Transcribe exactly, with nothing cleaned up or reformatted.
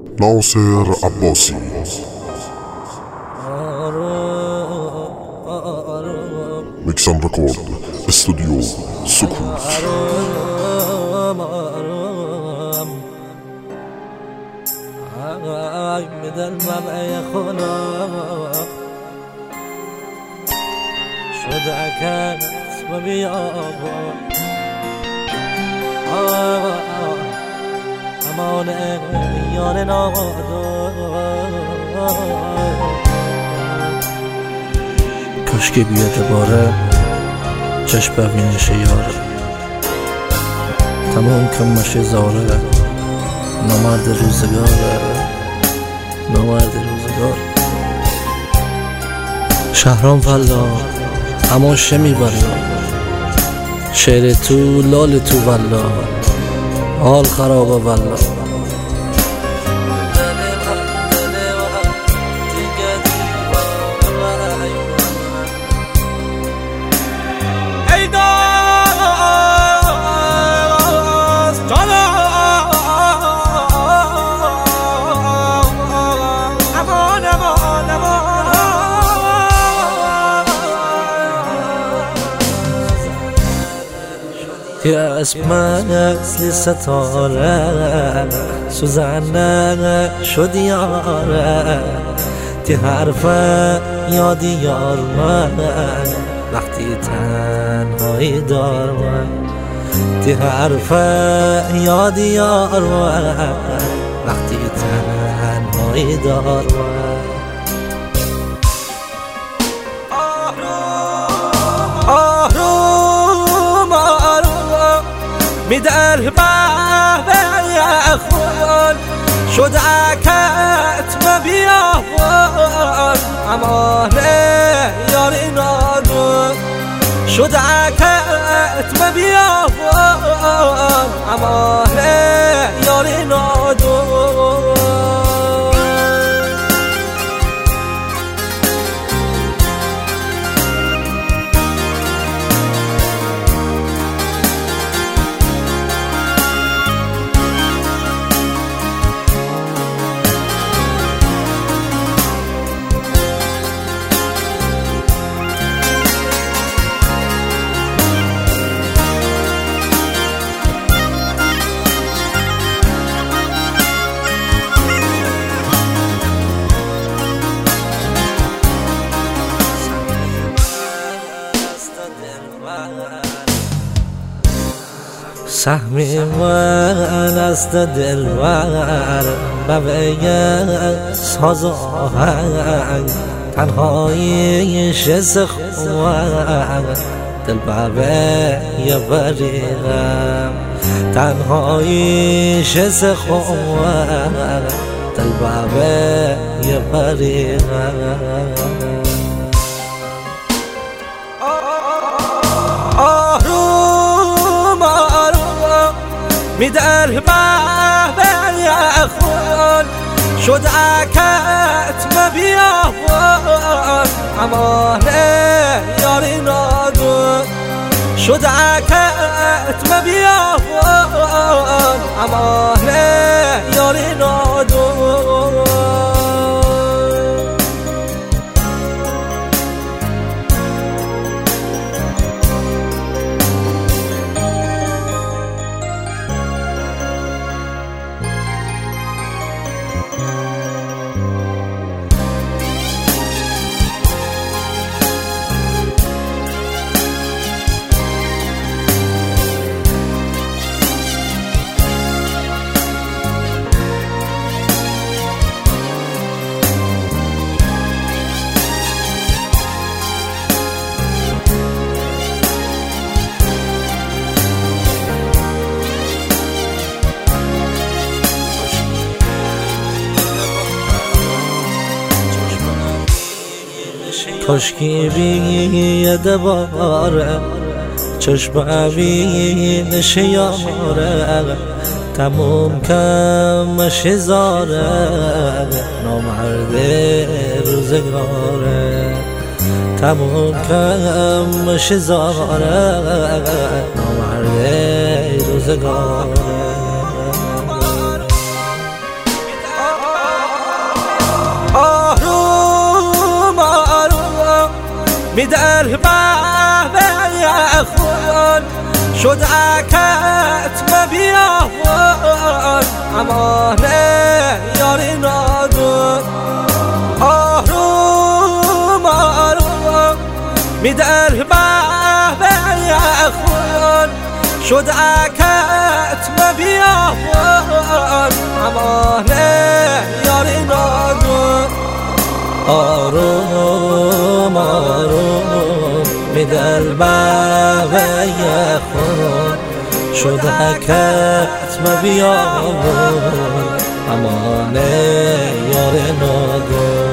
ناصر عباسی. میکسن رکورد استودیو سکوت. بدل مبعی خلق شد عکس و بیابان امان یار نادر کاشکی بیاد باره چشم ببینش یاره تمام کم مشه زاره نامرد روزگاره نامرد روزگار شهرام فلا هماشه میبری شعر تو لال تو والا حال خرابه والا یه اسم اصلی ستاره سوزنه شد یاره تی حرف یادی یار من وقتی تنهایی دار من تی حرف یادی یار من وقتی تنهایی دار من می در بحر خون شد عکت و بیابان امانه یاری نادر شد عکت و بیابان امانه یاری نادر سهمی من است دلبر ببیه ساز آهنگ تنهاییش سخوان دل ببه یه بریغم تنهاییش سخوان دل ببه یه بریغم می در بحر خون شد عکت و بیابان امانه یاری نادر شد عکت و بیابان امانه یاری نادر کاشکی بیاد باره چشم بینش یاره تموم کمش زاره نامرد روزگاره تموم کمش زاره نامرد روزگاره میدل به خون شد کتم بیاون امانه یاری نادون آروم آروم میدل به خون شد کتم بیاون امانه یاری نادون آروم آروم میدل به خون شد کتم بیاون امانه یار نادون